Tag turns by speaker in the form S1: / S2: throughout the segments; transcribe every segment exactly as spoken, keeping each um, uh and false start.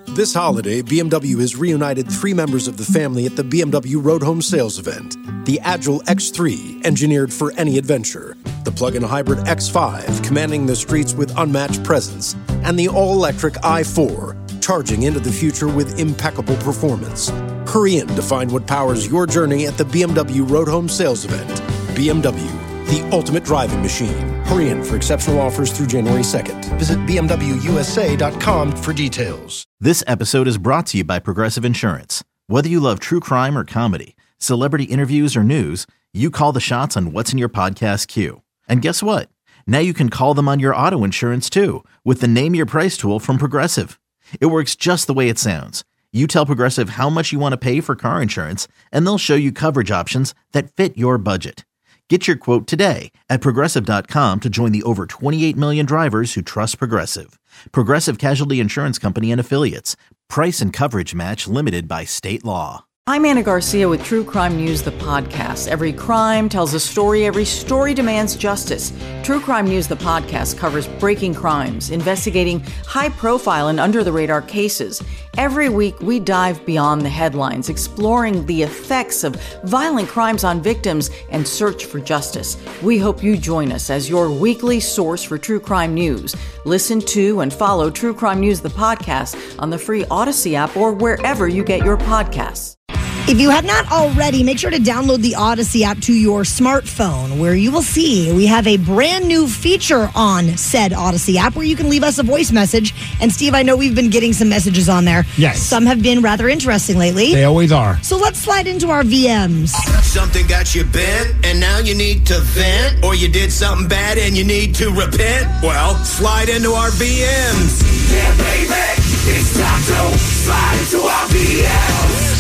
S1: This holiday, B M W has reunited three members of the family at the B M W Road Home Sales event. The Agile X three, engineered for any adventure. The plug-in hybrid X five, commanding the streets with unmatched presence. And the all-electric i four, charging into the future with impeccable performance. Hurry in to find what powers your journey at the B M W Road Home Sales event. B M W, the ultimate driving machine. Hurry in for exceptional offers through January second. Visit B M W U S A dot com for details.
S2: This episode is brought to you by Progressive Insurance. Whether you love true crime or comedy, celebrity interviews or news, you call the shots on what's in your podcast queue. And guess what? Now you can call them on your auto insurance too with the Name Your Price tool from Progressive. It works just the way it sounds. You tell Progressive how much you want to pay for car insurance, and they'll show you coverage options that fit your budget. Get your quote today at Progressive dot com to join the over twenty-eight million drivers who trust Progressive. Progressive Casualty Insurance Company and Affiliates. Price and coverage match limited by state law.
S3: I'm Anna Garcia with True Crime News, the podcast. Every crime tells a story. Every story demands justice. True Crime News, the podcast, covers breaking crimes, investigating high-profile and under-the-radar cases. Every week, we dive beyond the headlines, exploring the effects of violent crimes on victims and search for justice. We hope you join us as your weekly source for True Crime News. Listen to and follow True Crime News, the podcast, on the free Odyssey app or wherever you get your podcasts.
S4: If you have not already, make sure to download the Odyssey app to your smartphone, where you will see we have a brand new feature on said Odyssey app where you can leave us a voice message. And Steve, I know we've been getting some messages on there.
S5: Yes.
S4: Some have been rather interesting lately.
S5: They always are.
S4: So let's slide into our V Ms.
S6: Something got you bent, and now you need to vent, or you did something bad and you need to repent? Well, slide into our V Ms.
S7: Yeah, baby, it's time to slide into our V Ms.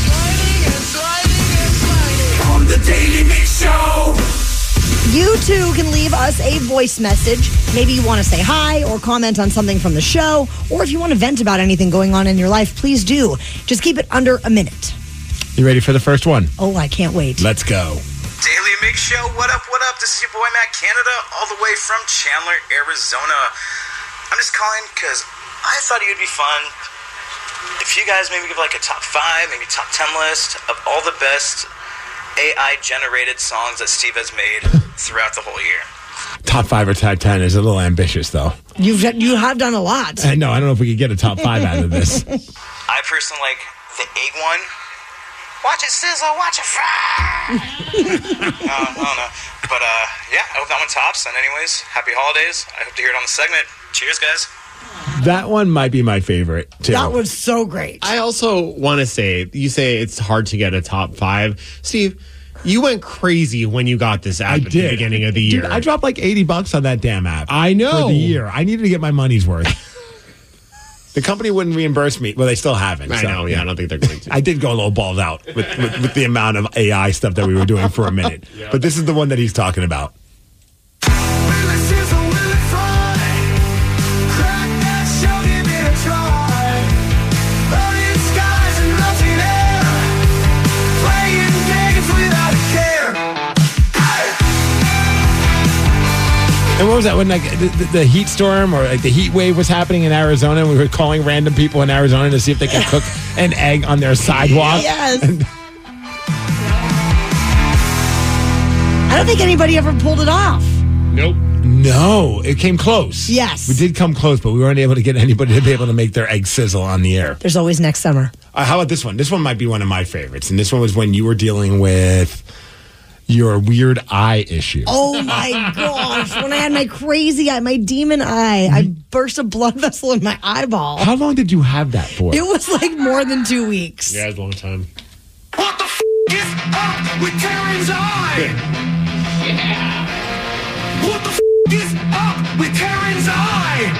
S7: On the Daily Mix Show.
S4: You too can leave us a voice message. Maybe you want to say hi or comment on something from the show, or if you want to vent about anything going on in your life, please do. Just keep it under a minute.
S5: You ready for the first one?
S4: Oh, I can't wait.
S5: Let's go.
S8: Daily Mix Show, what up, what up? This is your boy Matt Canada, all the way from Chandler, Arizona. I'm just calling because I thought it would be fun if you guys maybe give like a top five, maybe top ten list of all the best A I-generated songs that Steve has made throughout the whole year.
S5: Top five or top ten is a little ambitious, though.
S4: You've you have done a lot.
S5: I know. I don't know if we could get a top five out of this.
S8: I personally like the egg one. Watch it sizzle, watch it fry. no, I don't know. But uh, yeah, I hope that one tops. And anyways, happy holidays. I hope to hear it on the segment. Cheers, guys.
S5: That one might be my favorite, too.
S4: That was so great.
S9: I also want to say, you say it's hard to get a top five. Steve, you went crazy when you got this app
S5: I
S9: at
S5: did.
S9: the beginning of the year.
S5: Dude, I dropped like eighty bucks on that damn app.
S9: I know.
S5: For the year. I needed to get my money's worth. The company wouldn't reimburse me. Well, they still haven't.
S9: I
S5: so,
S9: know. Yeah, I don't think they're going to.
S5: I did go a little balled out with, with, with the amount of A I stuff that we were doing for a minute. Yep. But this is the one that he's talking about. And what was that when like the, the, the heat storm or like the heat wave was happening in Arizona? And we were calling random people in Arizona to see if they could cook an egg on their sidewalk.
S4: Yes.
S5: And
S4: I don't think anybody ever pulled it off.
S9: Nope.
S5: No, it came close.
S4: Yes.
S5: We did come close, but we weren't able to get anybody to be able to make their egg sizzle on the air.
S4: There's always next summer.
S5: Uh, how about this one? This one might be one of my favorites. And this one was when you were dealing with your weird eye issue.
S4: Oh my gosh. When I had my crazy eye, my demon eye, I burst a blood vessel in my eyeball.
S5: How long did you have that for?
S4: It was like more than two weeks.
S9: Yeah, it's a long time.
S7: What the f*** is up with Karen's eye? Yeah. What the f*** is up with Karen's eye?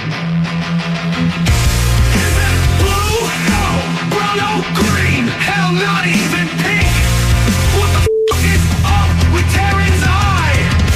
S7: Is it blue? No. Brown? No. Green? Hell, not even pink. What the f*** is up with Karen's eye?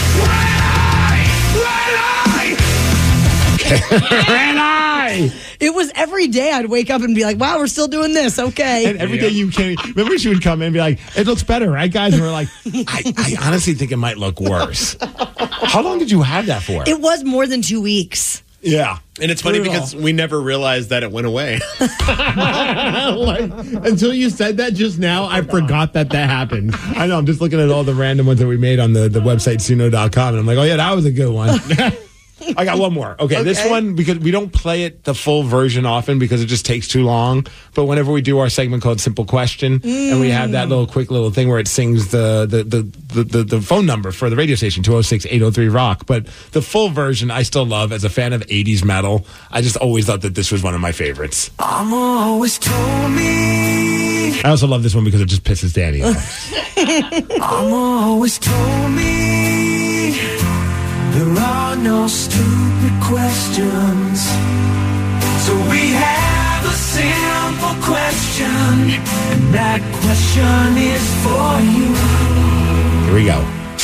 S7: Red eye! Red eye!
S5: Red eye!
S4: It was every day I'd wake up and be like, wow, we're still doing this. Okay.
S5: And every day you came, remember she would come in and be like, it looks better, right, guys? And we're like, I, I honestly think it might look worse. How long did you have that for?
S4: It was more than two weeks.
S5: Yeah.
S9: And it's funny
S4: Brutal.
S9: because we never realized that it went away. Like, until you said that just now, I forgot that that happened.
S5: I know. I'm just looking at all the random ones that we made on the, the website suno dot com, and I'm like, oh yeah, that was a good one. I got one more. Okay, this
S4: Okay.
S5: one, because we don't play it the full version often because it just takes too long. But whenever we do our segment called Simple Question, and we have that little quick little thing where it sings the the, the, the, the the phone number for the radio station, two oh six, eight oh three, rock. But the full version I still love. As a fan of eighties metal, I just always thought that this was one of my favorites.
S7: Mama always told me.
S5: I also love this one because it just pisses Danny off.
S7: Mama always told me there are no stupid questions. So we have a simple question, and that question is for you.
S5: Here we go.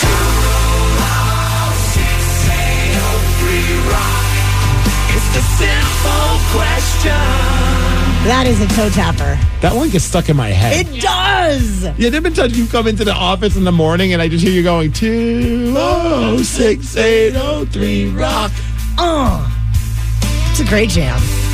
S7: It's the simple question.
S4: That is a toe tapper.
S5: That one gets stuck in my head.
S4: It does.
S5: Yeah, there have been times you come into the office in the morning and I just hear you going, two oh six, eight oh three, rock.
S4: Uh, it's a great jam.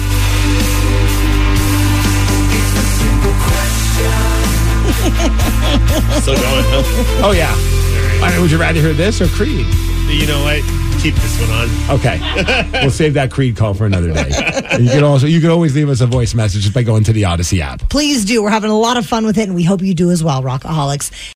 S9: Still going, huh?
S5: Oh, yeah. All right, would you rather hear this or Creed?
S9: You know what? Keep this one on.
S5: Okay. We'll save that Creed call for another day. And you can also you can always leave us a voice message just by going to the Odyssey app.
S4: Please do. We're having a lot of fun with it, and we hope you do as well, Rockaholics.